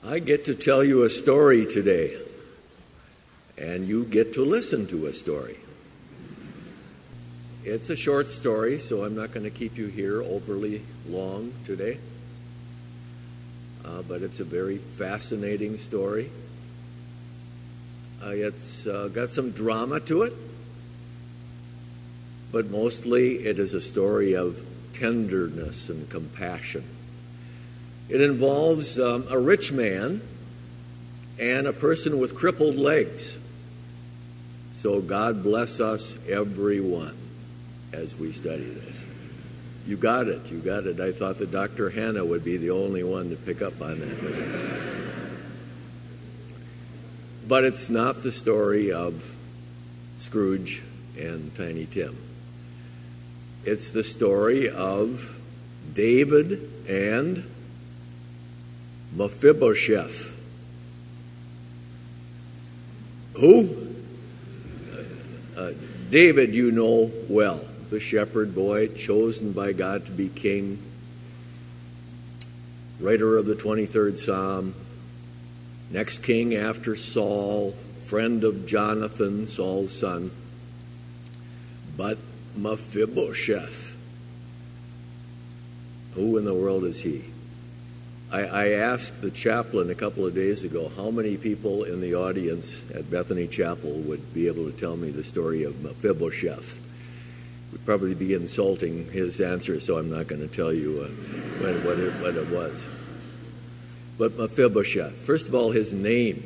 I get to tell you a story today, and you get to listen to a story. It's a short story, so I'm not going to keep you here overly long today, but it's a very fascinating story. It's got some drama to it, but mostly it is a story of tenderness and compassion. It involves a rich man and a person with crippled legs. So God bless us, everyone, as we study this. You got it. I thought that Dr. Hannah would be the only one to pick up on that. But it's not the story of Scrooge and Tiny Tim. It's the story of David and Mephibosheth. Who? David, you know well, the shepherd boy chosen by God to be king, writer of the 23rd Psalm, next king after Saul, friend of Jonathan, Saul's son. But Mephibosheth, who in the world is he? I asked the chaplain a couple of days ago how many people in the audience at Bethany Chapel would be able to tell me the story of Mephibosheth. We'd probably be insulting his answer, so I'm not going to tell you what it was. But Mephibosheth, first of all, his name,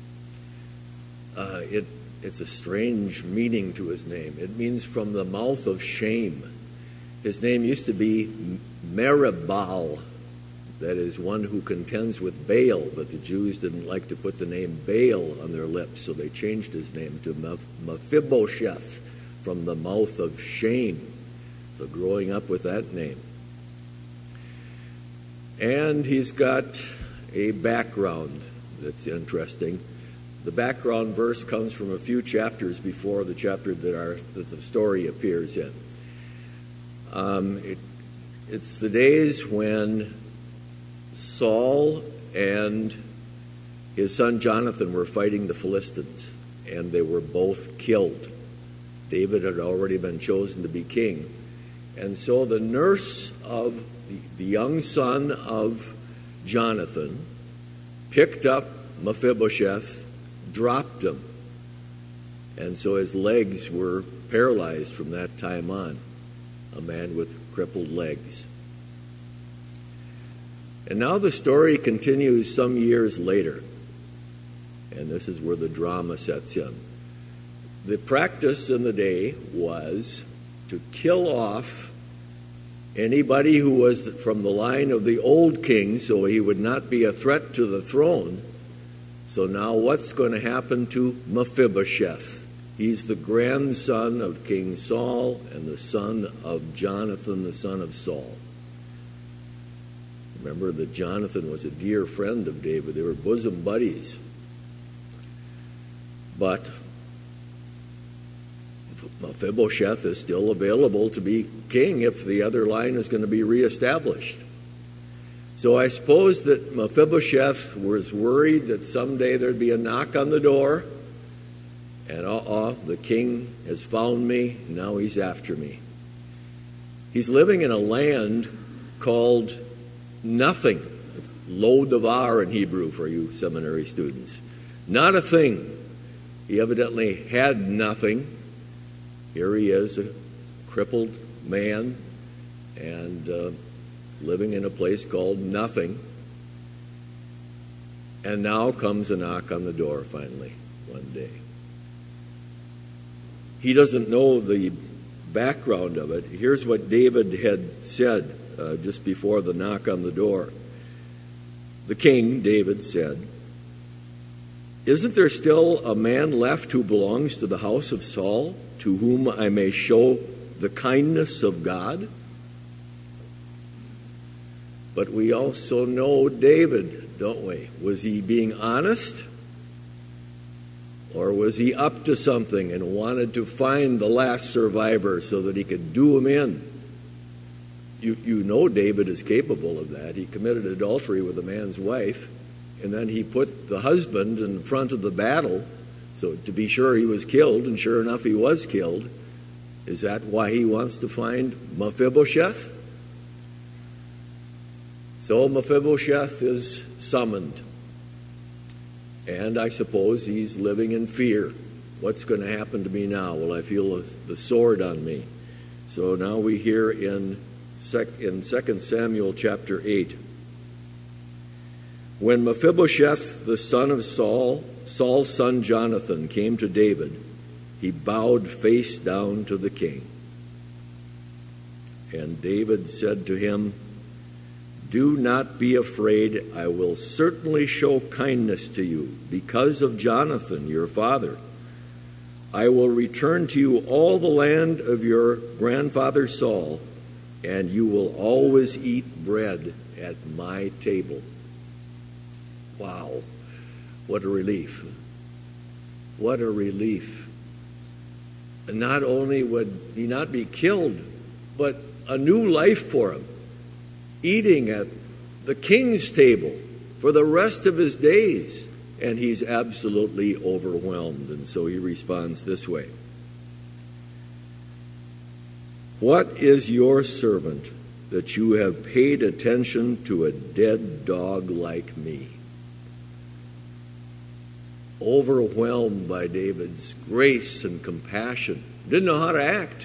it's a strange meaning to his name. It means from the mouth of shame. His name used to be Meribbaal, that is, one who contends with Baal, but the Jews didn't like to put the name Baal on their lips, so they changed his name to Mephibosheth, from the mouth of shame. So growing up with that name. And he's got a background that's interesting. The background verse comes from a few chapters before the chapter that the story appears in. It's the days when Saul and his son Jonathan were fighting the Philistines, and they were both killed. David had already been chosen to be king. And so the nurse of the young son of Jonathan picked up Mephibosheth, dropped him, and so his legs were paralyzed from that time on, a man with crippled legs. And now the story continues some years later, and this is where the drama sets in. The practice in the day was to kill off anybody who was from the line of the old king, so he would not be a threat to the throne. So now what's going to happen to Mephibosheth? He's the grandson of King Saul and the son of Jonathan, the son of Saul. Remember that Jonathan was a dear friend of David. They were bosom buddies. But Mephibosheth is still available to be king if the other line is going to be reestablished. So I suppose that Mephibosheth was worried that someday there'd be a knock on the door, and the king has found me, now he's after me. He's living in a land called nothing. It's lo davar in Hebrew for you seminary students. Not a thing. He evidently had nothing. Here he is, a crippled man, and living in a place called nothing. And now comes a knock on the door finally, one day. He doesn't know the background of it. Here's what David had said just before the knock on the door. The king, David, said, "Isn't there still a man left who belongs to the house of Saul, to whom I may show the kindness of God?" But we also know David, don't we? Was he being honest? Or was he up to something and wanted to find the last survivor so that he could do him in? You know David is capable of that. He committed adultery with a man's wife, and then he put the husband in front of the battle, so to be sure he was killed, and sure enough he was killed. Is that why he wants to find Mephibosheth? So Mephibosheth is summoned, and I suppose he's living in fear. What's going to happen to me now? Will I feel the sword on me? So now we hear in 2 Samuel chapter 8. When Mephibosheth, the son of Saul, Saul's son Jonathan, came to David, he bowed face down to the king. And David said to him, "Do not be afraid. I will certainly show kindness to you because of Jonathan, your father. I will return to you all the land of your grandfather Saul, and you will always eat bread at my table." Wow, what a relief. What a relief. And not only would he not be killed, but a new life for him, eating at the king's table for the rest of his days. And he's absolutely overwhelmed, and so he responds this way. "What is your servant that you have paid attention to a dead dog like me?" Overwhelmed by David's grace and compassion. Didn't know how to act.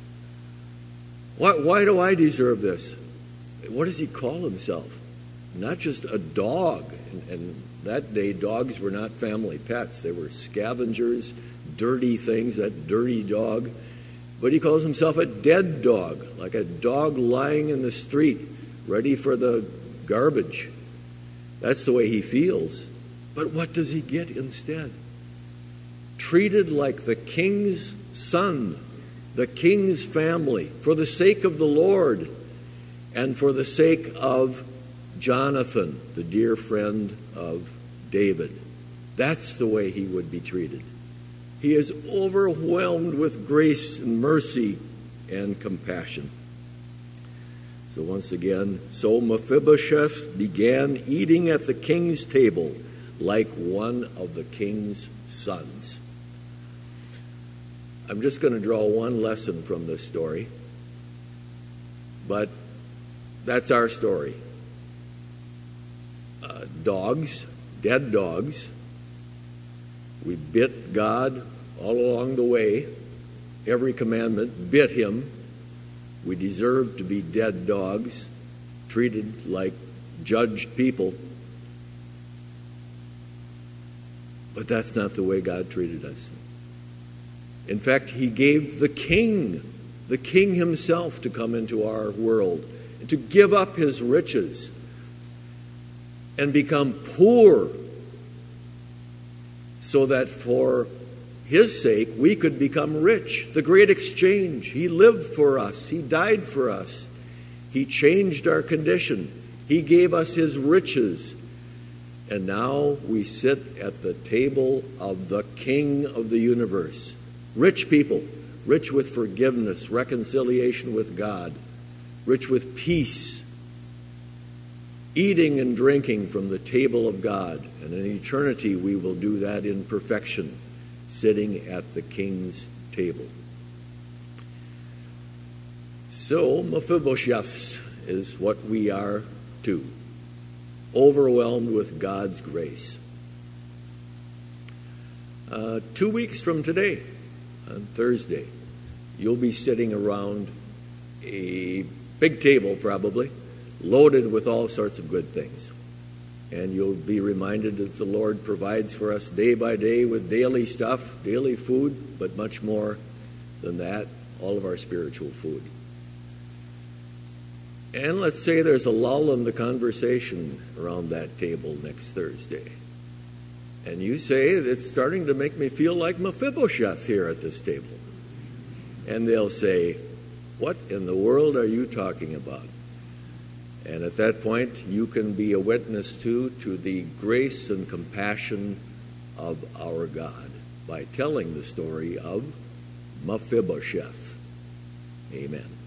Why do I deserve this? What does he call himself? Not just a dog. And that day, dogs were not family pets. They were scavengers, dirty things, that dirty dog. But he calls himself a dead dog, like a dog lying in the street, ready for the garbage. That's the way he feels. But what does he get instead? Treated like the king's son, the king's family, for the sake of the Lord and for the sake of Jonathan, the dear friend of David. That's the way he would be treated. He is overwhelmed with grace and mercy and compassion. So once again, so Mephibosheth began eating at the king's table like one of the king's sons. I'm just going to draw one lesson from this story, but that's our story. Dogs, dead dogs. We bit God all along the way. Every commandment bit him. We deserve to be dead dogs, treated like judged people. But that's not the way God treated us. In fact, he gave the king himself, to come into our world and to give up his riches and become poor so that for his sake we could become rich. The great exchange. He lived for us. He died for us. He changed our condition. He gave us his riches. And now we sit at the table of the King of the universe. Rich people, rich with forgiveness, reconciliation with God, rich with peace, eating and drinking from the table of God. And in eternity we will do that in perfection, sitting at the King's table. So Mephibosheth is what we are too, overwhelmed with God's grace. 2 weeks from today, on Thursday, you'll be sitting around a big table probably, loaded with all sorts of good things. And you'll be reminded that the Lord provides for us day by day with daily stuff, daily food, but much more than that, all of our spiritual food. And let's say there's a lull in the conversation around that table next Thursday. And you say, it's starting to make me feel like Mephibosheth here at this table. And they'll say, what in the world are you talking about? And at that point, you can be a witness to the grace and compassion of our God by telling the story of Mephibosheth. Amen.